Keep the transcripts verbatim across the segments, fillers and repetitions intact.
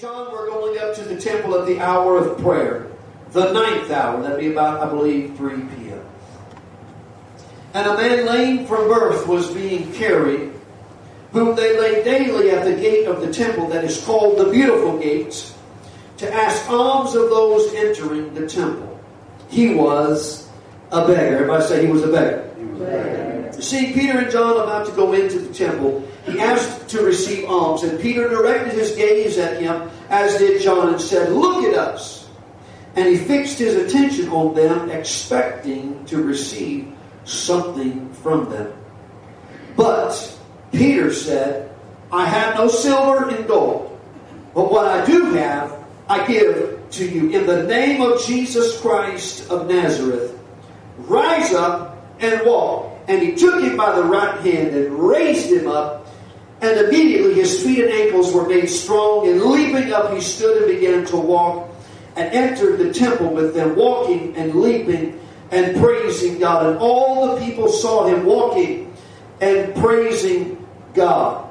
John were going up to the temple at the hour of prayer, the ninth hour. That'd be about, I believe, three p.m. And a man lame from birth was being carried, whom they laid daily at the gate of the temple that is called the Beautiful Gate, to ask alms of those entering the temple. He was a beggar. Everybody say he was a beggar. He was a beggar. See, Peter and John about to go into the temple, he asked to receive alms, and Peter directed his gaze at him, as did John, and said, "Look at us." And he fixed his attention on them, expecting to receive something from them. But Peter said, "I have no silver and gold, but what I do have, I give to you. In the name of Jesus Christ of Nazareth, rise up and walk." And he took him by the right hand and raised him up. And immediately his feet and ankles were made strong. And leaping up, he stood and began to walk, and entered the temple with them, walking and leaping and praising God. And all the people saw him walking and praising God,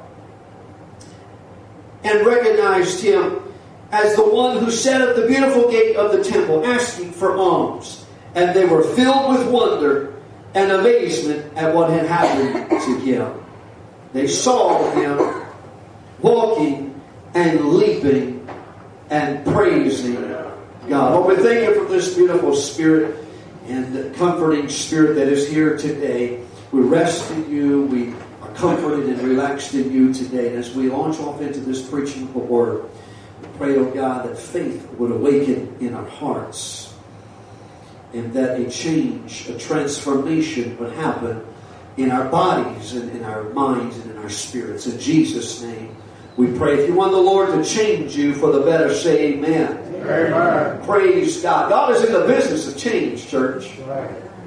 and recognized him as the one who sat at the beautiful gate of the temple, asking for alms. And they were filled with wonder and amazement at what had happened to him. They saw him walking and leaping and praising God. Lord, we thank you for this beautiful spirit and the comforting spirit that is here today. We rest in you. We are comforted and relaxed in you today. And as we launch off into this preaching of the word, we pray, oh God, that faith would awaken in our hearts, and that a change, a transformation would happen in our bodies and in our minds and in our spirits. In Jesus' name we pray. If you want the Lord to change you for the better, say amen. Amen. Praise God. God is in the business of change, church. Right.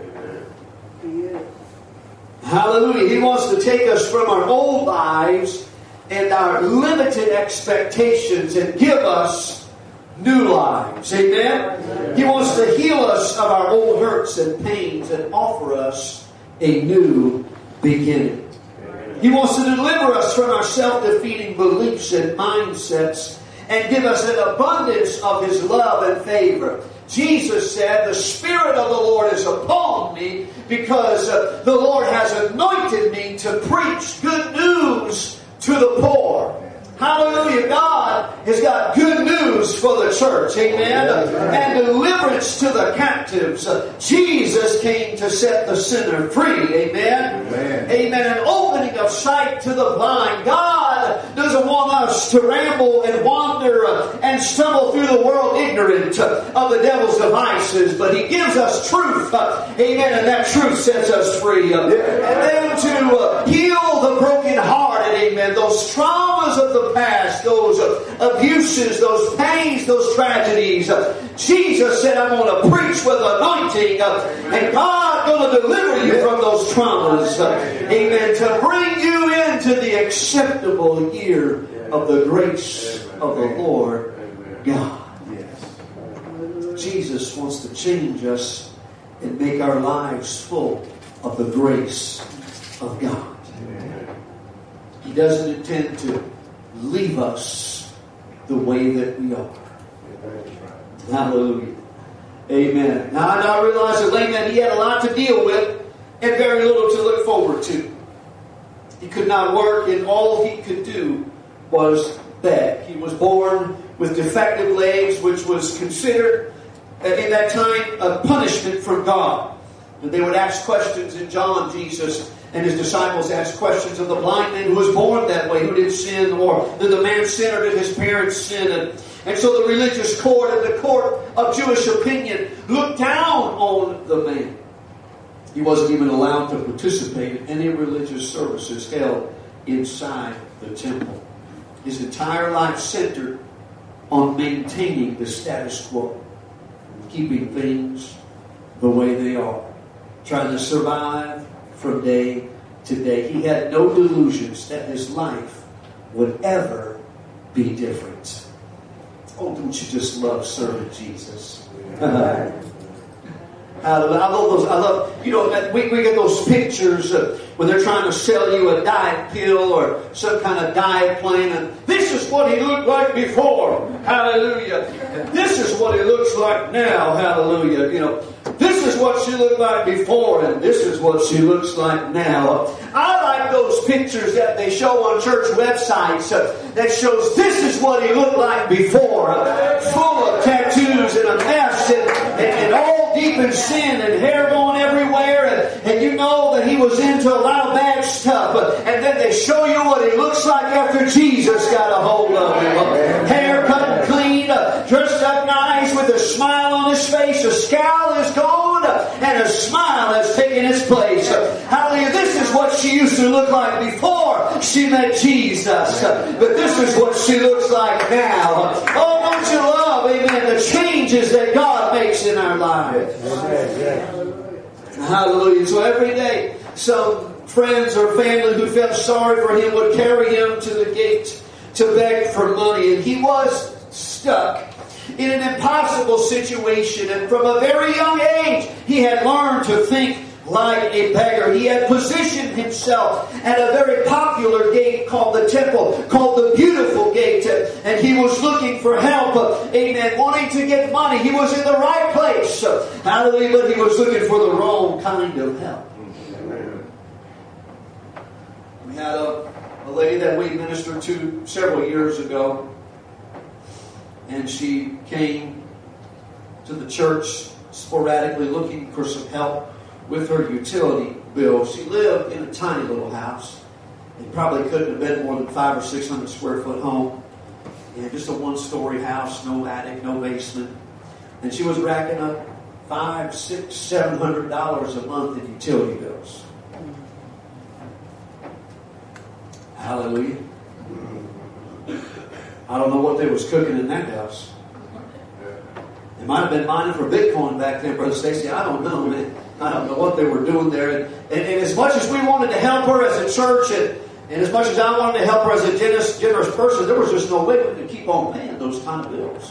Hallelujah. He wants to take us from our old lives and our limited expectations and give us new lives. Amen? Amen. He wants to heal us of our old hurts and pains and offer us a new beginning. Amen. He wants to deliver us from our self-defeating beliefs and mindsets and give us an abundance of His love and favor. Jesus said, "The Spirit of the Lord is upon me, because uh, the Lord has anointed me to preach good news to the poor." Hallelujah. God has got good news for the church. Amen. And deliverance to the captives. Jesus came to set the sinner free. Amen. Amen. Amen. An opening of sight to the blind. God doesn't want us to ramble and wander and stumble through the world ignorant of the devil's devices, but He gives us truth. Amen. And that truth sets us free. And then to heal the brokenhearted. Amen. Those traumas of the past, those abuses, those pains, those tragedies. Jesus said, "I'm going to preach with anointing, and God's going to deliver you from those traumas." Amen. To bring you into the acceptable year of the grace of the Lord God. Jesus wants to change us and make our lives full of the grace of God. He doesn't intend to leave us the way that we are. Hallelujah. Amen. Now I now realize that Laman, he had a lot to deal with and very little to look forward to. He could not work, and all he could do was beg. He was born with defective legs, which was considered in that time a punishment from God. And they would ask questions, in John, Jesus and His disciples asked questions of the blind man who was born that way, who did sin, or did the man sin, or did his parents sin? And, and so the religious court and the court of Jewish opinion looked down on the man. He wasn't even allowed to participate in any religious services held inside the temple. His entire life centered on maintaining the status quo, keeping things the way they are, trying to survive from day to day. He had no delusions that his life would ever be different. Oh, don't you just love serving Jesus? I love those. I love, you know, we, we get those pictures of, when they're trying to sell you a diet pill or some kind of diet plan. And this is what he looked like before. Hallelujah. And this is what he looks like now. Hallelujah. You know, this is what she looked like before, and this is what she looks like now. I like those pictures that they show on church websites uh, that shows this is what he looked like before. Uh, full of tattoos and a mess and, and, and all deep in sin and hair going everywhere. And, and you know that he was into a lot of bad stuff. Uh, and then they show you what he looks like after Jesus got a hold of him. Uh, hair cut and clean, uh, dressed up nice with a smile on his face. A scowl is gone uh, and a smile has taken its place. Uh, hallelujah. This is what she used to look like before she met Jesus. Uh, but this is what she looks like now. Uh, oh, don't you love, amen, the changes that God makes in our lives. Hallelujah. So every day, some friends or family who felt sorry for him would carry him to the gate to beg for money. And he was stuck in an impossible situation. And from a very young age, he had learned to think like a beggar. He had positioned himself at a very popular gate called the Temple, called the Beautiful Gate. And he was looking for help. Amen. Wanting to get money. He was in the right place. Hallelujah. But he was looking for the wrong kind of help. We had a, a lady that we ministered to several years ago. And she came to the church sporadically looking for some help with her utility bill. She lived in a tiny little house. It probably couldn't have been more than five or six hundred square foot home. And just a one-story house, no attic, no basement. And she was racking up five, six, seven hundred dollars a month in utility bills. Hallelujah. I don't know what they was cooking in that house. They might have been mining for Bitcoin back then, Brother Stacy. I don't know, man. I don't know what they were doing there. And, and, and as much as we wanted to help her as a church, and, and as much as I wanted to help her as a generous, generous person, there was just no way we could keep on paying those kind of bills.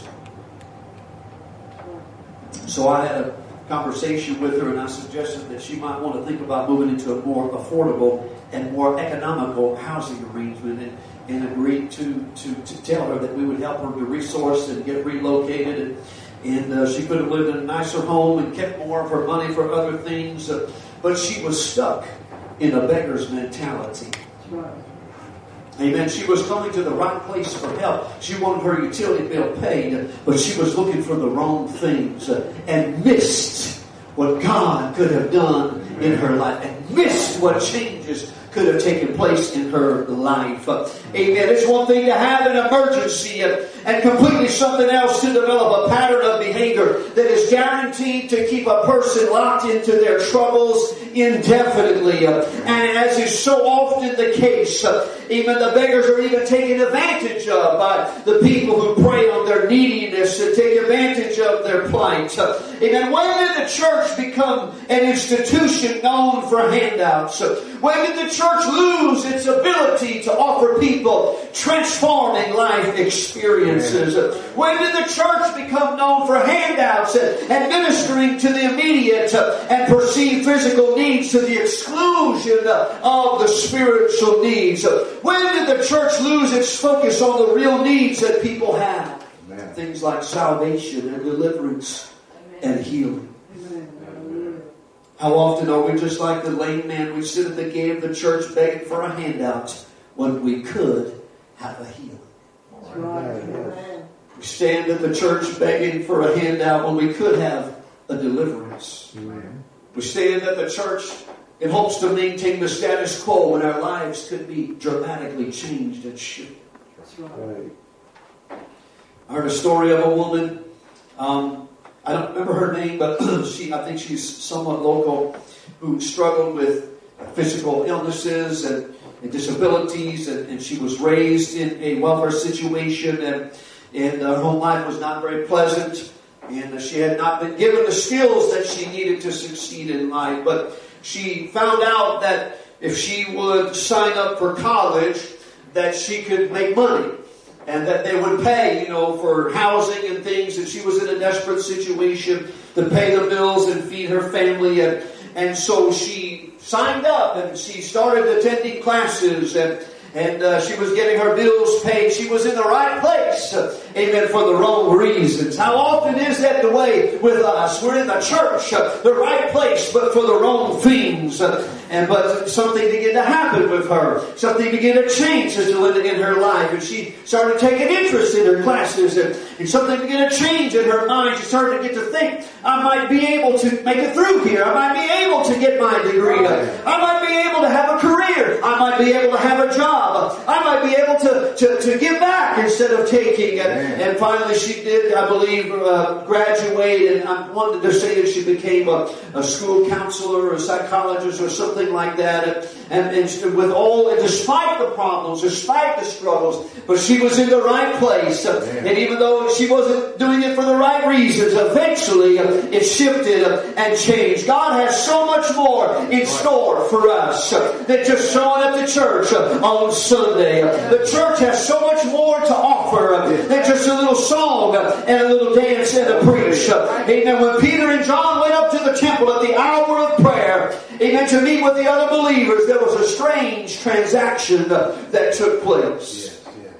So I had a conversation with her, and I suggested that she might want to think about moving into a more affordable and more economical housing arrangement, and, and agreed to, to, to tell her that we would help her to resource and get relocated. And, And uh, she could have lived in a nicer home and kept more of her money for other things. Uh, but she was stuck in a beggar's mentality. Right. Amen. She was coming to the right place for help. She wanted her utility bill paid, but she was looking for the wrong things uh, and missed what God could have done in her life, and missed what changes could have taken place in her life. Uh, amen. It's one thing to have an emergency and, and completely something else to develop a pattern of behavior that is guaranteed to keep a person locked into their troubles indefinitely. Uh, and as is so often the case, uh, even the beggars are even taken advantage of by the people who prey on their neediness and take advantage of their plight. Uh, amen. When did the church become an institution known for handouts? Uh, when did the church church lose its ability to offer people transforming life experiences? When did the church become known for handouts and ministering to the immediate and perceived physical needs to the exclusion of the spiritual needs? When did the church lose its focus on the real needs that people have? Amen. Things like salvation and deliverance and healing. How often are we just like the lame man? We sit at the gate of the church begging for a handout when we could have a healing. Right. We stand at the church begging for a handout when we could have a deliverance. Amen. We stand at the church in hopes to maintain the status quo when our lives could be dramatically changed and shifted. That's right. I heard a story of a woman. Um, I don't remember her name, but she, I think she's somewhat local, who struggled with physical illnesses and, and disabilities, and, and she was raised in a welfare situation, and, and her home life was not very pleasant, and she had not been given the skills that she needed to succeed in life. But she found out that if she would sign up for college, that she could make money. And that they would pay, you know, for housing and things. And she was in a desperate situation to pay the bills and feed her family. And, and so she signed up and she started attending classes, and And uh, she was getting her bills paid. She was in the right place, uh, amen, for the wrong reasons. How often is that the way with us? We're in the church, uh, the right place, but for the wrong things. Uh, and But something began to happen with her. Something began to change, Sister Linda, in her life. And she started taking interest in her classes. And, and something began to change in her mind. She started to get to think, I might be able to make it through here. I might be able to get my degree. I might be able to have a career. I might be able to have a job. I might be able to, to, to give back instead of taking. And, and finally she did, I believe, uh, graduate. And I wanted to say that she became a, a school counselor or a psychologist or something like that. And, and, and with all, and despite the problems, despite the struggles, but she was in the right place. Uh, and even though she wasn't doing it for the right reasons, eventually uh, it shifted uh, and changed. God has so much more in store for us uh, than just showing up to church uh, on Sunday. The church has so much more to offer than just a little song and a little dance and a preach. Amen. When Peter and John went up to the temple at the hour of prayer, amen, to meet with the other believers, there was a strange transaction that took place.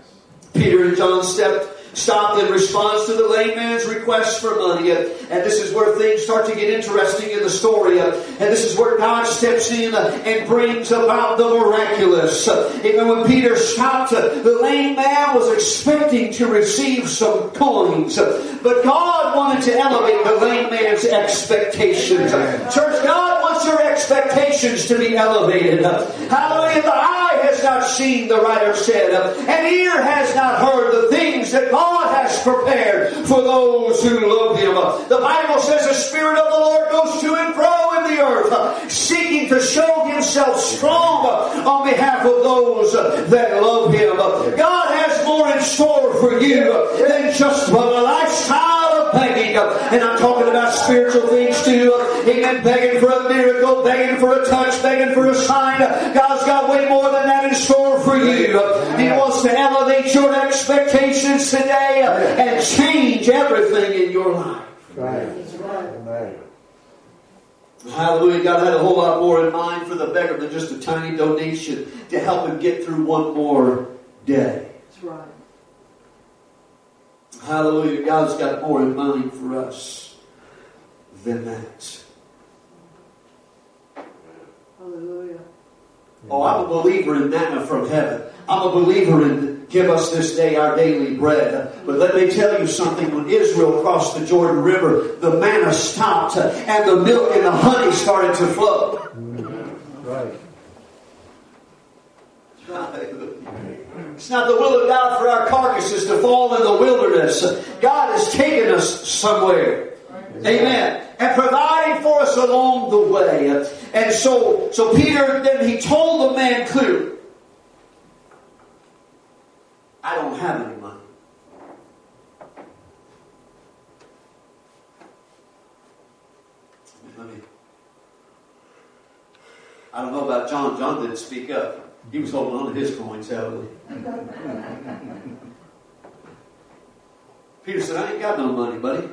Peter and John stepped stopped in response to the lame man's request for money. And, and this is where things start to get interesting in the story. And this is where God steps in and brings about the miraculous. Even when Peter stopped, the lame man was expecting to receive some coins. But God wanted to elevate the lame man's expectations. Church, God wants your expectations to be elevated. Hallelujah. The eye has not seen, the writer said, and ear has not heard the things that God God has prepared for those who love Him. The Bible says the Spirit of the Lord goes to and fro in the earth, seeking to show Himself strong on behalf of those that love Him. God has more in store for you than just a lifestyle of begging. And I'm talking about spiritual things too. Amen. Begging for a miracle, begging for a touch, begging for a sign. God's got way more than that in store for you. He wants to elevate your expectations today and change everything in your life. Right. Right. Hallelujah. God had a whole lot more in mind for the beggar than just a tiny donation to help him get through one more day. That's right. Hallelujah. God's got more in mind for us than that. Hallelujah. Oh, I'm a believer in manna from heaven. I'm a believer in give us this day our daily bread. But let me tell you something. When Israel crossed the Jordan River, the manna stopped and the milk and the honey started to flow. Right. It's not the will of God for our carcasses to fall in the wilderness. God has taken us somewhere. Amen. And providing for us along the way. And so, so Peter, then he told the man clearly, I don't have any money. Let me, I don't know about John. John didn't speak up. He was holding on to his coins heavily. Peter said, I ain't got no money, buddy.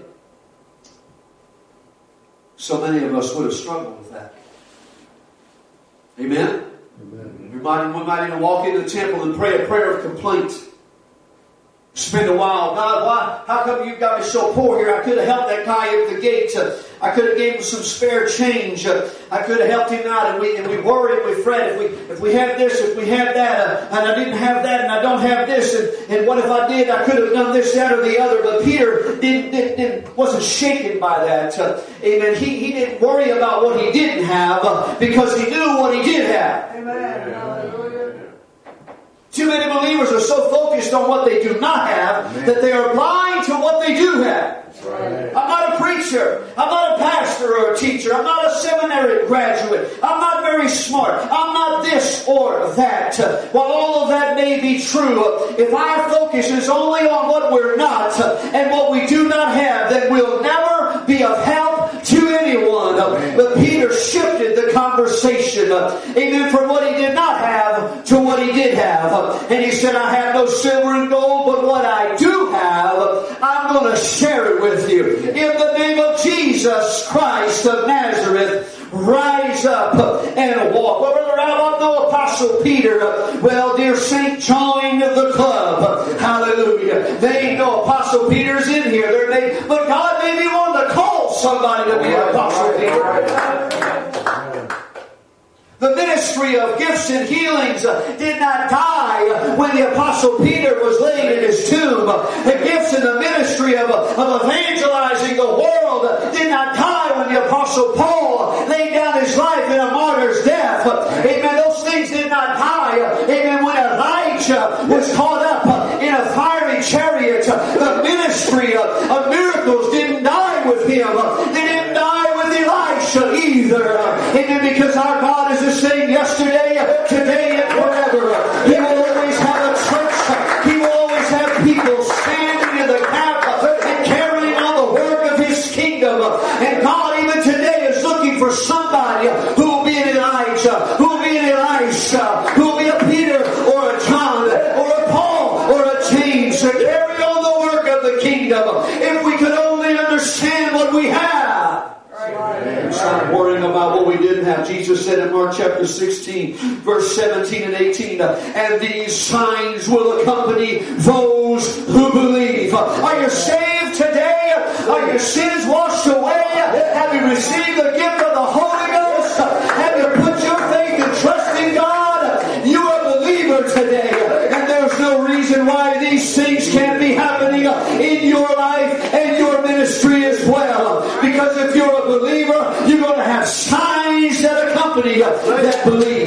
So many of us would have struggled with that. Amen? Amen. We might, we might even walk into the temple and pray a prayer of complaint. Spend a while. God, why? How come you got me so poor here? I could have helped that guy at the gate. Uh, I could have gave him some spare change. Uh, I could have helped him out. And we and we worry and we fret. If we if we had this, if we had that, uh, and I didn't have that, and I don't have this, and, and what if I did? I could have done this, that, or the other. But Peter didn't, didn't, didn't wasn't shaken by that. Uh, amen. He he didn't worry about what he didn't have uh, because he knew what he did have. Amen. Hallelujah. Too many believers are so focused on what they do not have Amen. That they are blind to what they do have. Right. I'm not a preacher. I'm not a pastor or a teacher. I'm not a seminary graduate. I'm not very smart. I'm not this or that. While all of that may be true, if our focus is only on what we're not and what we do not have, then we'll never be of help to anyone. Amen. But Peter shifted the conversation, amen, from what he did not have to what he did have. And he said, I have no silver and gold, but what I do have, I'm going to share it with you. In the name of Jesus Christ of Nazareth, rise rise up and walk. Well, Brother Ralph, I know Apostle Peter. Well, dear Saint, join the club. Hallelujah. They ain't no Apostle Peter's in here. There may, but God may be wanting to call somebody to be an Apostle Peter. The ministry of gifts and healings did not die when the Apostle Peter was laid in his tomb. The gifts and the ministry of, of evangelizing the world did not die when the Apostle Paul laid down his life in a martyr's death. Amen. Those things did not die. Amen. When Elijah was caught up in a fiery chariot, the ministry of, of miracles didn't die with him. They didn't die with Elisha either. Amen. Because our God is the same yesterday, today, and forever. He will always have a church. He will always have people standing in the gap and carrying on the work of His kingdom. And God even today is looking for somebody who will be an Elijah, who will be an Elisha, who will be a Peter or a John or a Paul or a James to carry on the work of the kingdom. If we could only understand what we have. Stop worrying about what we didn't have. Jesus said in Mark chapter sixteen, verse seventeen and eighteen, and these signs will accompany those who believe. Are you saved today? Are your sins washed away? Have you received the gift of the Holy Ghost? Have you put your faith and trust in God? You are a believer today, and there's no reason why these things can't be happening in your life and your ministry as well. Because if you're a believer, you're going to have signs that accompany you that believe.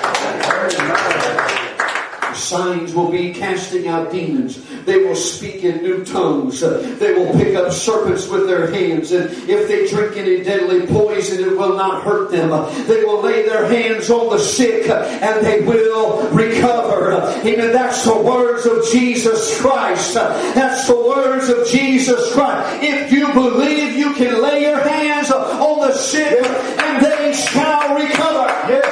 Signs will be casting out demons. They will speak in new tongues. They will pick up serpents with their hands. And if they drink any deadly poison, it will not hurt them. They will lay their hands on the sick and they will recover. Amen. That's the words of Jesus Christ. That's the words of Jesus Christ. If you believe, you can lay your hands on the sick and they shall recover.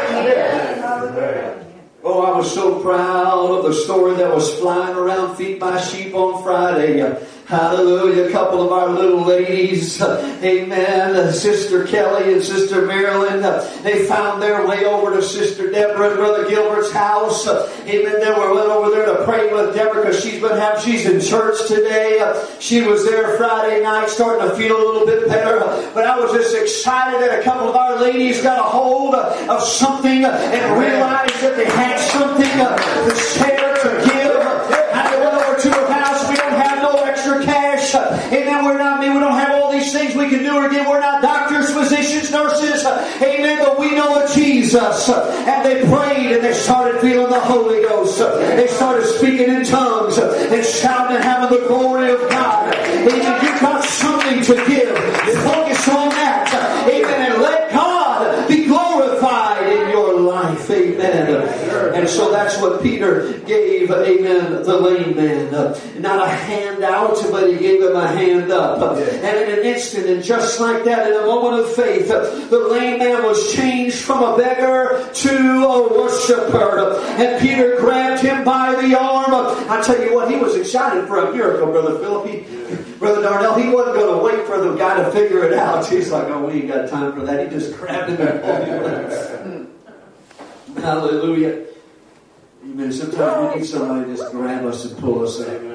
Oh, I was so proud of the story that was flying around Feed My Sheep on Friday. Hallelujah. A couple of our little ladies, amen, Sister Kelly and Sister Marilyn, they found their way over to Sister Deborah and Brother Gilbert's house. Amen. They were went over there to pray with Deborah because she's been having, she's in church today. She was there Friday night starting to feel a little bit better. But I was just excited that a couple of our ladies got a hold of something and realized that they had something to share, to give. And they went over to her house. We don't have no extra cash. Amen. We're not, we don't have all these things we can do or give. We're not doctors, physicians, nurses. Amen. But we know a Jesus. And they prayed and they started feeling the Holy Ghost. They started speaking in tongues and shouting and having the glory of God. Amen. You've got something to give. Focus on that. Amen. And let God be glorified in your life. Amen. And so that's what Peter gave, amen, the lame man. Uh, not a hand out, but he gave him a hand up. Uh, and in an instant, and just like that, in a moment of faith, uh, the lame man was changed from a beggar to a worshiper. Uh, and Peter grabbed him by the arm. Uh, I tell you what, he was excited for a miracle, Brother Philip. He, Brother Darnell, he wasn't going to wait for the guy to figure it out. He's like, oh, we ain't got time for that. He just grabbed him and pulled him. Hallelujah. Amen. Sometimes we need somebody to just grab us and pull us out.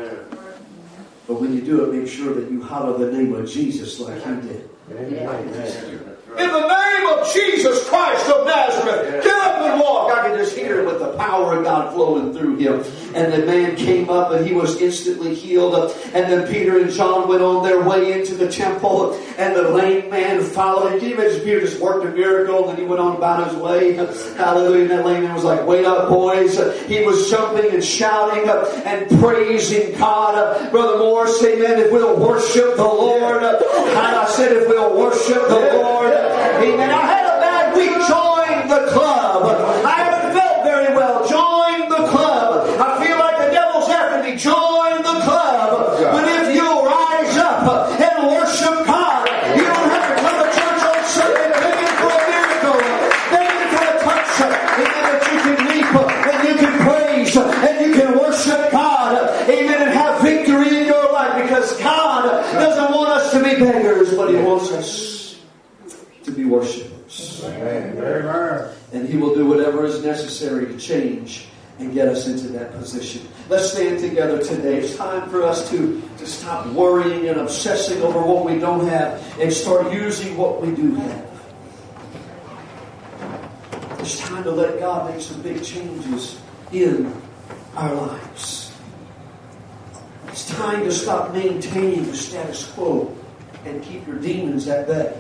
But when you do it, make sure that you holler the name of Jesus like he did. Amen. In the name of Jesus Christ of Nazareth, get up and walk. I can just hear it with the power of God flowing through him. And the man came up and he was instantly healed. And then Peter and John went on their way into the temple. And the lame man followed. And can you imagine Peter just worked a miracle and then he went on about his way? Hallelujah. And that lame man was like, wait up, boys. He was jumping and shouting and praising God. Brother Morris, amen, if we'll worship the Lord. And I said, if we'll worship the Lord. Amen. I had a bad week. Join the club. I haven't felt very well. Join the club. I feel like the devil's after me. Join the club. But if you'll rise up and worship God, you don't have to come to church on Sunday begging for a miracle, begging for a touch. Amen. That you can leap and you can praise and you can worship God. Amen. And have victory in your life because God doesn't want us to be beggars, but He wants us to be worshippers. lives. Amen. And He will do whatever is necessary to change and get us into that position. Let's stand together today. It's time for us to, to stop worrying and obsessing over what we don't have and start using what we do have. It's time to let God make some big changes in our lives. It's time to stop maintaining the status quo and keep your demons at bay.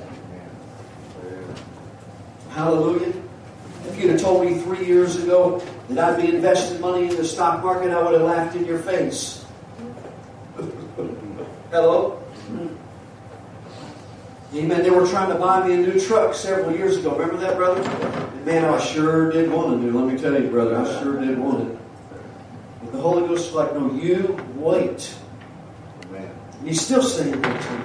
Hallelujah. If you'd have told me three years ago that I'd be investing money in the stock market, I would have laughed in your face. Hello? Amen. They were trying to buy me a new truck several years ago. Remember that, brother? And man, I sure did want a new. Let me tell you, brother, I sure did want it. But the Holy Ghost was like, no, you wait. Amen. And He's still saying that to me.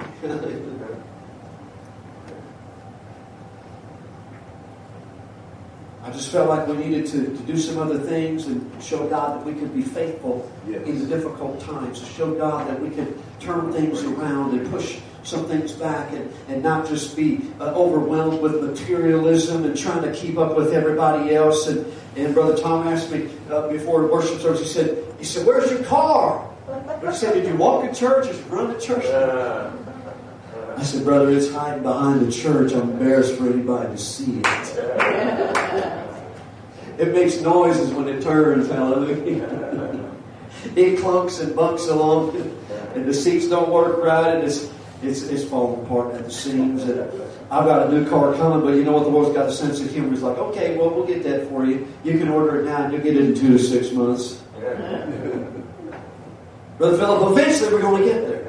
I just felt like we needed to, to do some other things and show God that we could be faithful Yes. in the difficult times. To show God that we could turn things around and push some things back and, and not just be uh, overwhelmed with materialism and trying to keep up with everybody else. And, and Brother Tom asked me uh, before the worship service, he said, he said, where's your car? He said, did you walk to church or run to church? I said, brother, it's hiding behind the church. I'm embarrassed for anybody to see it. It makes noises when it turns, hallelujah. It clunks and bunks along, and the seats don't work right, and it's, it's, it's falling apart at the seams. And I've got a new car coming, but you know what? The Lord's got a sense of humor. He's like, okay, well, we'll get that for you. You can order it now, and you'll get it in two to six months. Brother Philip, eventually we're going to get there.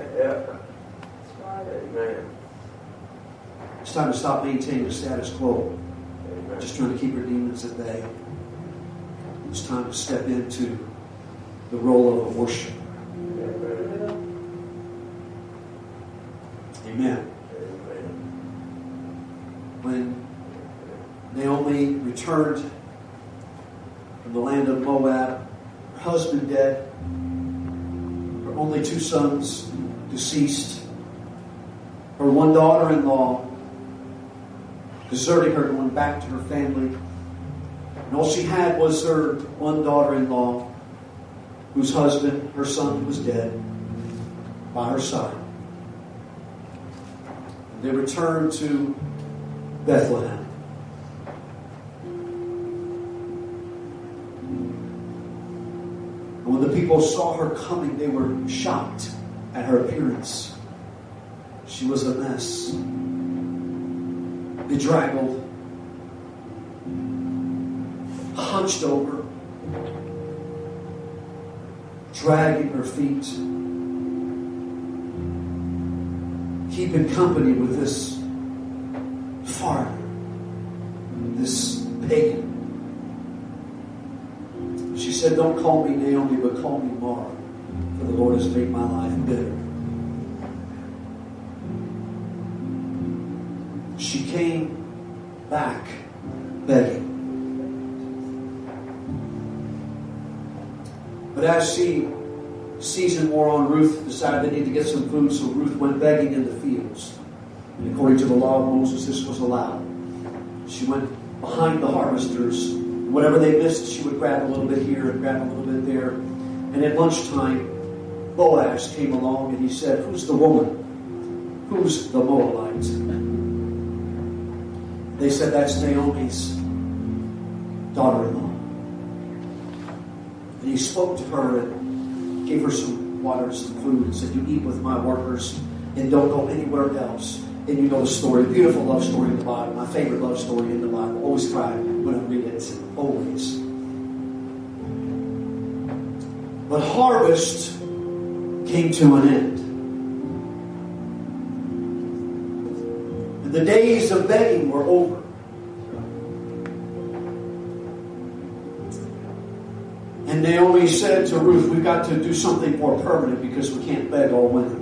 Amen. It's time to stop maintaining the status quo. Just trying to keep your demons at bay. It's time to step into the role of a worshiper. Amen. When Naomi returned from the land of Moab, her husband dead, her only two sons deceased, her one daughter-in-law deserting her, going back to her family. And all she had was her one daughter-in-law, whose husband, her son, was dead, by her side. And they returned to Bethlehem. And when the people saw her coming, they were shocked at her appearance. She was a mess. Bedraggled, hunched over, dragging her feet, keeping company with this foreigner, this pagan. She said, don't call me Naomi, but call me Mara, for the Lord has made my life bitter. She came back begging. But as she, season wore on, Ruth decided they need to get some food, so Ruth went begging in the fields. And according to the law of Moses, this was allowed. She went behind the harvesters. Whatever they missed, she would grab a little bit here and grab a little bit there. And at lunchtime, Boaz came along and he said, who's the woman? Who's the Moabite? They said, that's Naomi's daughter-in-law. And he spoke to her and gave her some water and some food and said, you eat with my workers and don't go anywhere else. And you know the story, beautiful love story in the Bible, my favorite love story in the Bible. Always cry when I read it, always. But harvest came to an end. And the days of begging were over. And Naomi said to Ruth, we've got to do something more permanent because we can't beg all winter.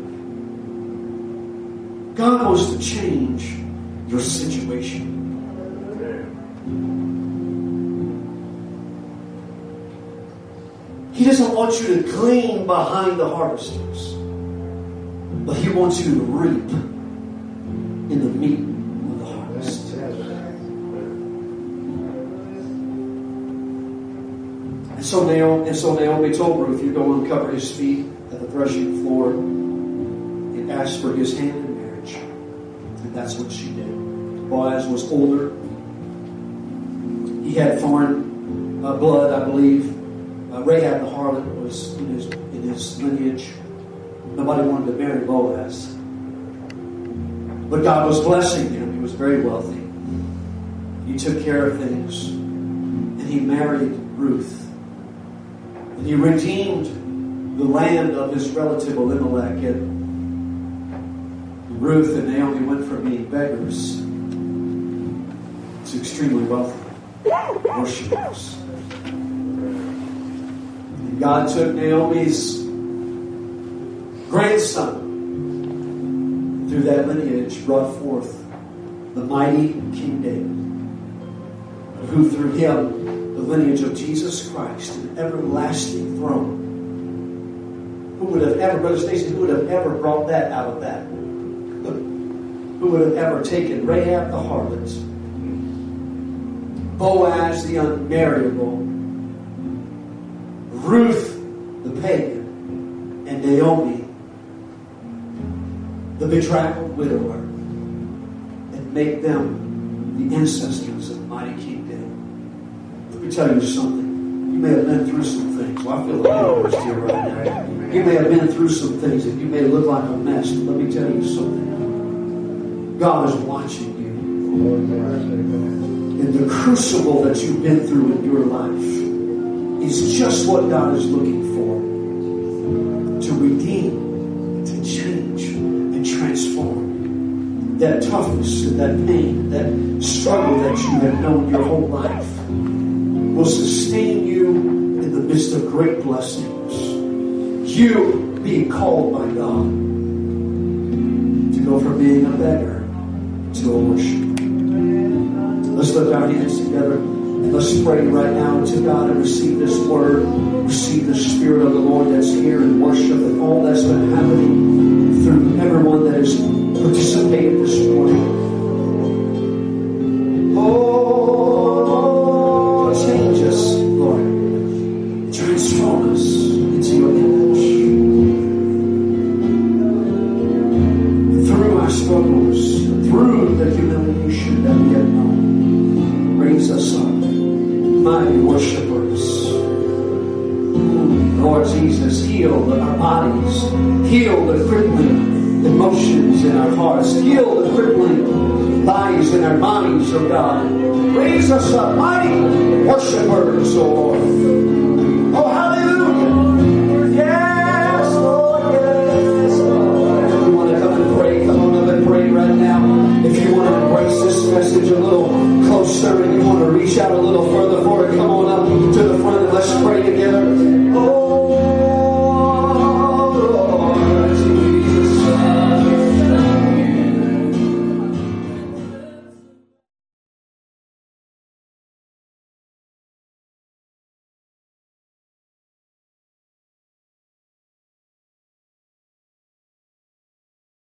God wants to change your situation. He doesn't want you to glean behind the harvesters, but He wants you to reap in the meat of the harvest. So Naomi, and so Naomi told Ruth, "You go uncover his feet at the threshing floor and ask for his hand in marriage." And that's what she did. Boaz was older. He had foreign uh, blood, I believe. Uh, Rahab the harlot was in his, in his lineage. Nobody wanted to marry Boaz. But God was blessing him. He was very wealthy. He took care of things. And he married Ruth. And he redeemed the land of his relative Elimelech. And Ruth and Naomi went from being beggars to extremely wealthy worshipers. And God took Naomi's grandson, through that lineage, brought forth the mighty King David, who through him, the lineage of Jesus Christ, an everlasting throne. Who would have ever, Brother Stacy, who would have ever brought that out of that? Who would have ever taken Rahab the harlot, Boaz the unmarriable, Ruth the pagan, and Naomi the bedraggled widower, and make them the ancestors of mighty King David? Let me tell you something. You may have been through some things. Well, I feel the Holy Ghost here right now. You may have been through some things that you may look like a mess, but let me tell you something. God is watching you. And the crucible that you've been through in your life is just what God is looking for. To redeem, to change, and transform. That toughness and that pain, that struggle that you have known your whole life will sustain you in the midst of great blessings. You being called by God to go from being a beggar to a worshiper. Let's lift our hands together and let's pray right now to God and receive this word, receive the Spirit of the Lord that's here in worship and all that's been happening through everyone that has participated this morning. Oh, change us, Lord. Transform us into your image. Through our struggles, through the humiliation that we have known, raise us up, mighty worshipers. Lord Jesus, heal our bodies, heal the crippling emotions in our hearts, heal the crippling lies in our minds, oh God. Raise us up, mighty worshipers, oh Lord. Oh, hallelujah. Yes, Lord, yes, Lord. If you want to come and pray, come on up and pray right now. If you want to embrace this message a little closer and you want to reach out a little further for it, come on.